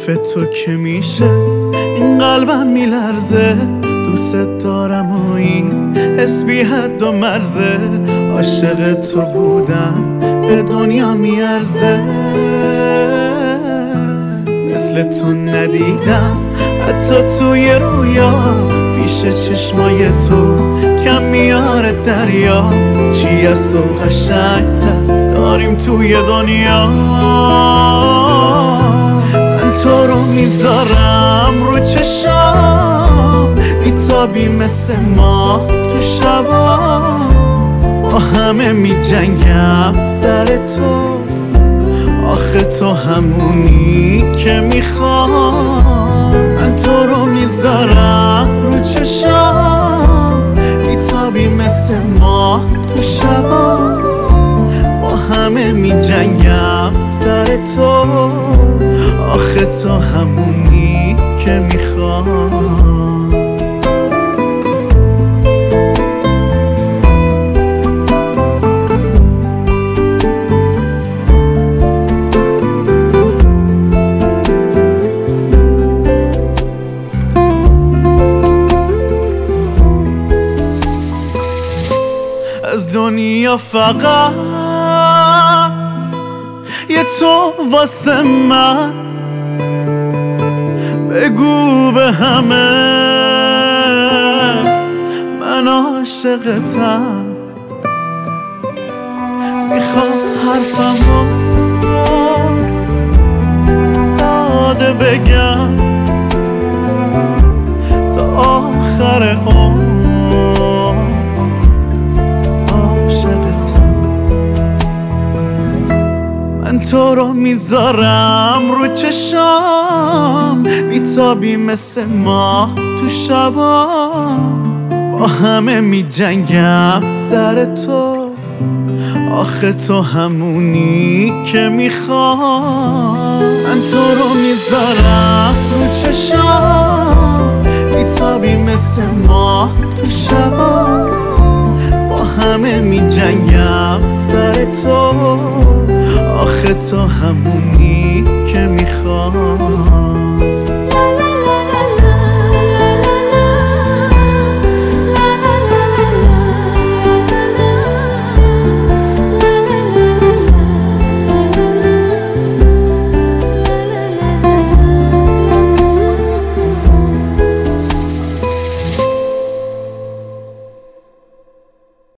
حرف تو که میشه این قلبم میلرزه. دوست دارم و این حس بی حد و مرزه. عاشق تو بودم به دنیا میارزه. مثل تو ندیدم حتی توی رویا. پیش چشمای تو کم میاره دریا. چی از تو قشنگتر داریم توی دنیا. من تو رو میذارم رو چشام. بیتابی مثل ما تو شبا. با همه میجنگم سر تو. آخه تو همونی که میخوام. من تو رو میذارم رو چشام. بیتابی مثل ما تو شبا. با همه میجنگم سر تو. آخه تو همونی که میخوام. از دنیا فقط یه تو واسه من. بگو به همه من عاشقتم. میخوام حرفمو ساده بگم تا آخر عمر. من تو رو میذارم رو چشام. بیتابی مثل ما تو شبا. با همه میجنگم سر تو. آخه تو همونی که میخوام. من تو رو میذارم رو چشام. بیتابی مثل ما تو شبا. با همه میجنگم سر تو. آخه تو همونی که میخوام.